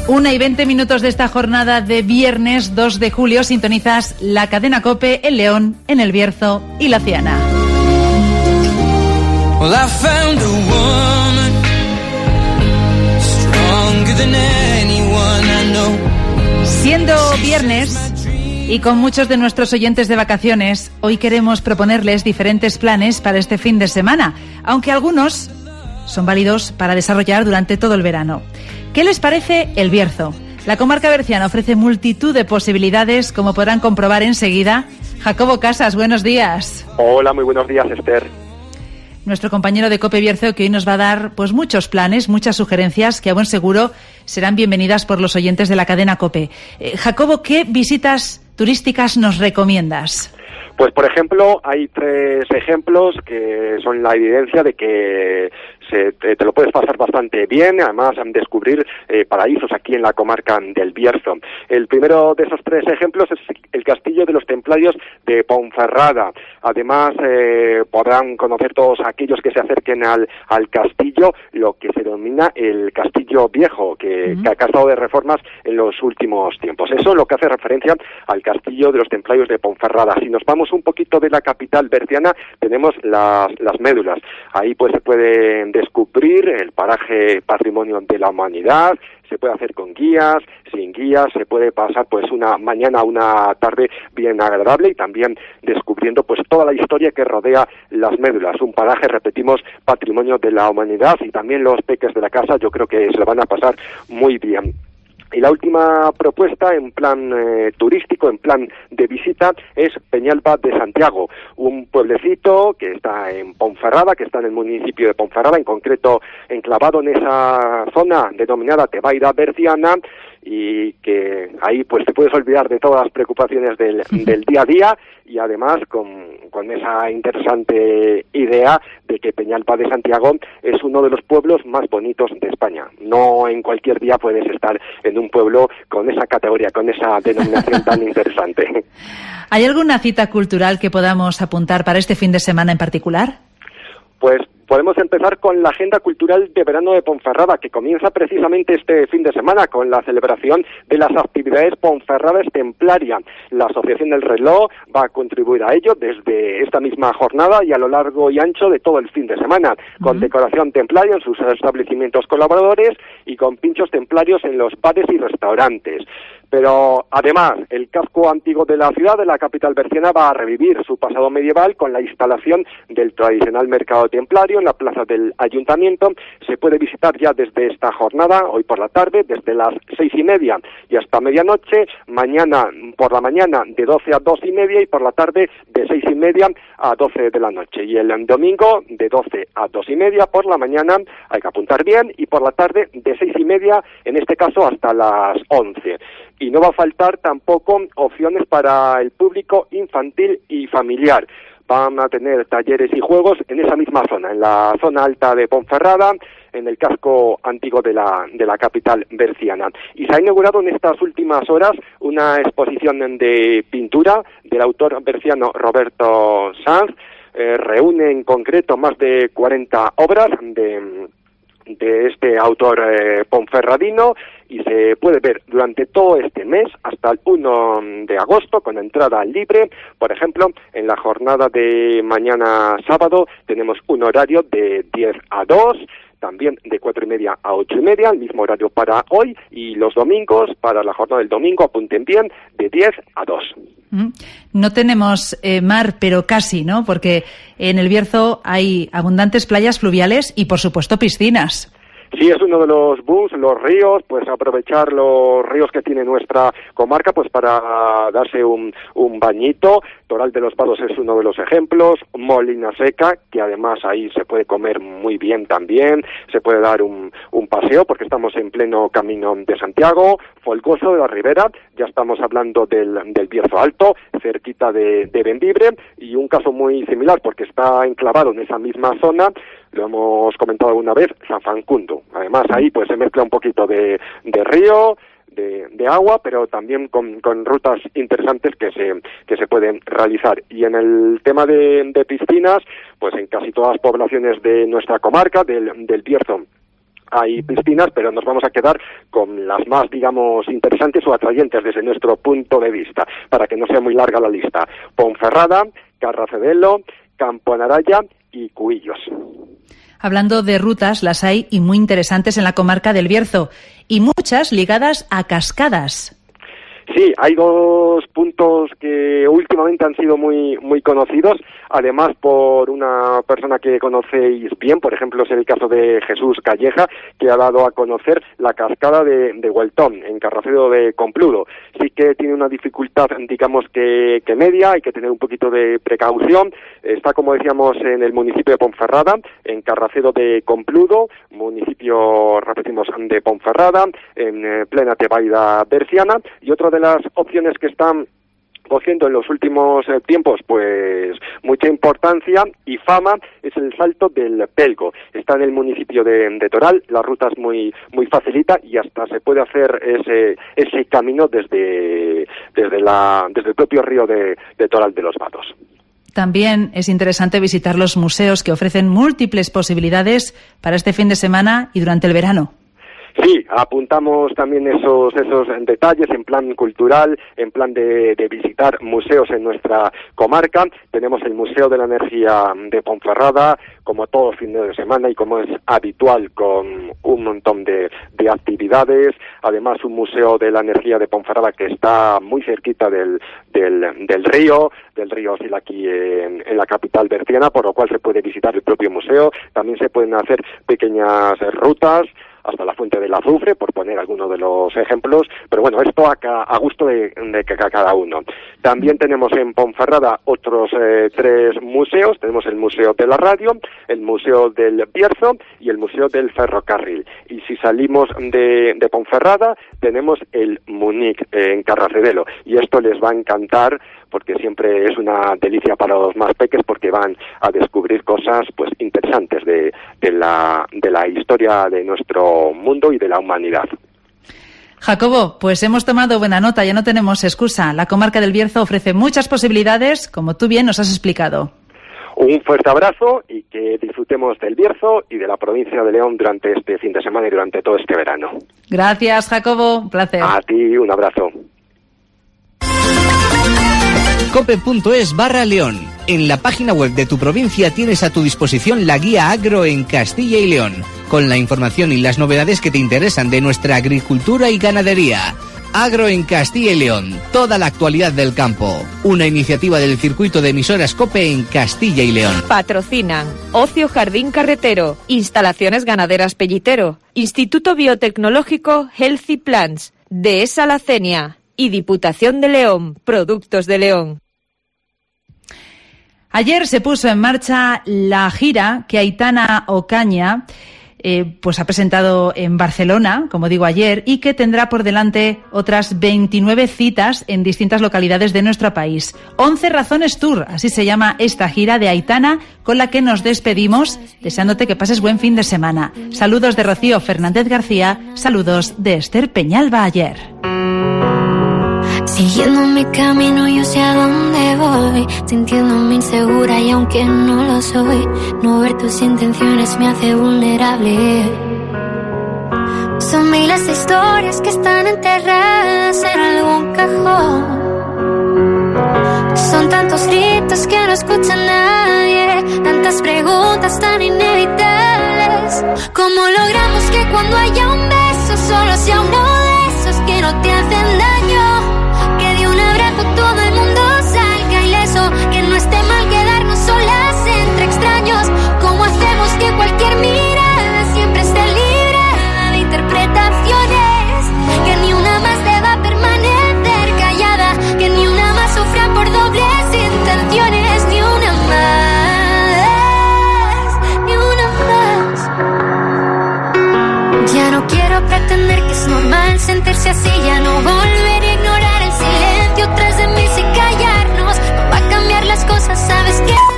1:20 de esta jornada de viernes 2 de julio. Sintonizas la cadena COPE, El León, en El Bierzo y La Ciana. Siendo viernes y con muchos de nuestros oyentes de vacaciones, hoy queremos proponerles diferentes planes para este fin de semana, aunque algunos son válidos para desarrollar durante todo el verano. ¿Qué les parece El Bierzo? La comarca berciana ofrece multitud de posibilidades, como podrán comprobar enseguida. Jacobo Casas, buenos días. Hola, muy buenos días, Esther. Nuestro compañero de COPE Bierzo, que hoy nos va a dar pues muchos planes, muchas sugerencias que a buen seguro serán bienvenidas por los oyentes de la cadena COPE. Jacobo, ¿qué visitas turísticas nos recomiendas? Pues, por ejemplo, hay 3 ejemplos que son la evidencia de que te lo puedes pasar bastante bien, además descubrir paraísos aquí en la comarca del Bierzo. El primero de esos 3 ejemplos es el Castillo de los Templarios de Ponferrada. Además, podrán conocer todos aquellos que se acerquen al castillo lo que se denomina el Castillo Viejo, que ha estado de reformas en los últimos tiempos. Eso es lo que hace referencia al Castillo de los Templarios de Ponferrada. Si nos vamos un poquito de la capital berciana, tenemos las médulas. Ahí pues se puede descubrir el paraje Patrimonio de la Humanidad. Se puede hacer con guías, sin guías, se puede pasar pues una mañana, una tarde bien agradable y también descubriendo pues toda la historia que rodea las médulas. Un paraje, repetimos, Patrimonio de la Humanidad, y también los peques de la casa yo creo que se lo van a pasar muy bien. Y la última propuesta en plan turístico, en plan de visita, es Peñalba de Santiago, un pueblecito que está en Ponferrada, que está en el municipio de Ponferrada, en concreto enclavado en esa zona denominada Tebaida berciana, y que ahí pues te puedes olvidar de todas las preocupaciones del día a día, y además con esa interesante idea de que Peñalba de Santiago es uno de los pueblos más bonitos de España. No en cualquier día puedes estar en un pueblo con esa categoría, con esa denominación tan interesante. ¿Hay alguna cita cultural que podamos apuntar para este fin de semana en particular? Pues podemos empezar con la agenda cultural de verano de Ponferrada, que comienza precisamente este fin de semana con la celebración de las actividades Ponferradas Templaria. La Asociación del Reloj va a contribuir a ello desde esta misma jornada y a lo largo y ancho de todo el fin de semana, con decoración templaria en sus establecimientos colaboradores y con pinchos templarios en los bares y restaurantes. Pero además, el casco antiguo de la ciudad, de la capital berciana, va a revivir su pasado medieval con la instalación del tradicional mercado templario en la plaza del Ayuntamiento. Se puede visitar ya desde esta jornada, hoy por la tarde, desde las 6:30 y hasta medianoche, mañana por la mañana de 12 a 2:30 y por la tarde de 6:30 a 12 de la noche. Y el domingo de 12 a 2:30 por la mañana, hay que apuntar bien, y por la tarde de 6:30, en este caso hasta las 11. Y no va a faltar tampoco opciones para el público infantil y familiar. Van a tener talleres y juegos en esa misma zona, en la zona alta de Ponferrada, en el casco antiguo de la capital berciana. Y se ha inaugurado en estas últimas horas una exposición de pintura del autor berciano Roberto Sanz. Reúne en concreto más de 40 obras de este autor ponferradino, y se puede ver durante todo este mes hasta el 1 de agosto con entrada libre. Por ejemplo, en la jornada de mañana sábado tenemos un horario de 10 a 2, también de 4:30 a 8:30, el mismo horario para hoy, y los domingos, para la jornada del domingo, apunten bien, de 10 a 2. No tenemos mar, pero casi, ¿no? Porque en El Bierzo hay abundantes playas fluviales y, por supuesto, piscinas. Sí, es uno de los booms, los ríos, pues aprovechar los ríos que tiene nuestra comarca pues para darse un bañito. Toral de los Vados es uno de los ejemplos, Molina Seca, que además ahí se puede comer muy bien también, se puede dar un paseo porque estamos en pleno camino de Santiago, Folgoso de la Ribera, ya estamos hablando del Bierzo Alto, cerquita de Bembibre, y un caso muy similar porque está enclavado en esa misma zona, lo hemos comentado alguna vez, San Fancundo. Además ahí pues se mezcla un poquito de río, de agua, pero también con rutas interesantes que se pueden realizar. Y en el tema de piscinas, pues en casi todas las poblaciones de nuestra comarca, del Bierzo hay piscinas, pero nos vamos a quedar con las más, digamos, interesantes o atrayentes desde nuestro punto de vista, para que no sea muy larga la lista. Ponferrada, Carracedelo, Campo Naraya y Cuillos. Hablando de rutas, las hay y muy interesantes en la comarca del Bierzo, y muchas ligadas a cascadas. Sí, hay dos puntos que últimamente han sido muy conocidos, además por una persona que conocéis bien, por ejemplo es el caso de Jesús Calleja, que ha dado a conocer la cascada de Hueltón, en Carracedo de Compludo. Sí que tiene una dificultad, digamos que media, hay que tener un poquito de precaución. Está, como decíamos, en el municipio de Ponferrada, en Carracedo de Compludo, municipio, repetimos, de Ponferrada, en plena Tebaida berciana, y otra de las opciones que están cogiendo en los últimos tiempos pues mucha importancia y fama es el Salto del Pelgo. Está en el municipio de Toral, la ruta es muy facilita y hasta se puede hacer ese camino desde el propio río de Toral de los Vados. También es interesante visitar los museos que ofrecen múltiples posibilidades para este fin de semana y durante el verano. Sí, apuntamos también esos detalles en plan cultural, en plan de visitar museos en nuestra comarca. Tenemos el Museo de la Energía de Ponferrada, como todos los fines de semana y como es habitual, con un montón de actividades. Además, un Museo de la Energía de Ponferrada que está muy cerquita del río Sil, aquí en la capital berciana, por lo cual se puede visitar el propio museo. También se pueden hacer pequeñas rutas hasta la Fuente del Azufre, por poner alguno de los ejemplos, pero bueno, esto a gusto de cada uno. También tenemos en Ponferrada otros 3 museos. Tenemos el Museo de la Radio, el Museo del Bierzo y el Museo del Ferrocarril. Y si salimos de Ponferrada, tenemos el Munic en Carracedelo, y esto les va a encantar porque siempre es una delicia para los más peques, porque van a descubrir cosas pues interesantes de la historia de nuestro mundo y de la humanidad. Jacobo, pues hemos tomado buena nota, ya no tenemos excusa. La comarca del Bierzo ofrece muchas posibilidades, como tú bien nos has explicado. Un fuerte abrazo y que disfrutemos del Bierzo y de la provincia de León durante este fin de semana y durante todo este verano. Gracias, Jacobo, un placer. A ti, un abrazo. Cope.es/León. En la página web de tu provincia tienes a tu disposición la guía agro en Castilla y León, con la información y las novedades que te interesan de nuestra agricultura y ganadería. Agro en Castilla y León, toda la actualidad del campo. Una iniciativa del circuito de emisoras COPE en Castilla y León. Patrocinan Ocio Jardín Carretero, Instalaciones Ganaderas Pellitero, Instituto Biotecnológico Healthy Plants, Dehesa La Cenia y Diputación de León, Productos de León. Ayer se puso en marcha la gira que Aitana Ocaña pues ha presentado en Barcelona, como digo ayer, y que tendrá por delante otras 29 citas en distintas localidades de nuestro país. 11 Razones Tour, así se llama esta gira de Aitana, con la que nos despedimos, deseándote que pases buen fin de semana. Saludos de Rocío Fernández García, saludos de Esther Peñalba Ayer. Siguiendo mi camino yo sé a dónde voy, sintiéndome insegura y aunque no lo soy, no ver tus intenciones me hace vulnerable. Son miles de historias que están enterradas en algún cajón. Son tantos gritos que no escucha nadie, tantas preguntas tan inevitables. ¿Cómo logramos que cuando haya un beso solo sea uno de esos que no te hacen daño? Todo el mundo salga ileso, que no esté mal quedarnos solas entre extraños. ¿Cómo hacemos que cualquier mirada siempre esté libre de interpretaciones? Que ni una más deba permanecer callada, que ni una más sufra por dobles intenciones, ni una más. Ya no quiero pretender que es normal sentirse así, ya no volveré a ignorar el silencio tras de mí sin callarnos. No va a cambiar las cosas, ¿sabes qué?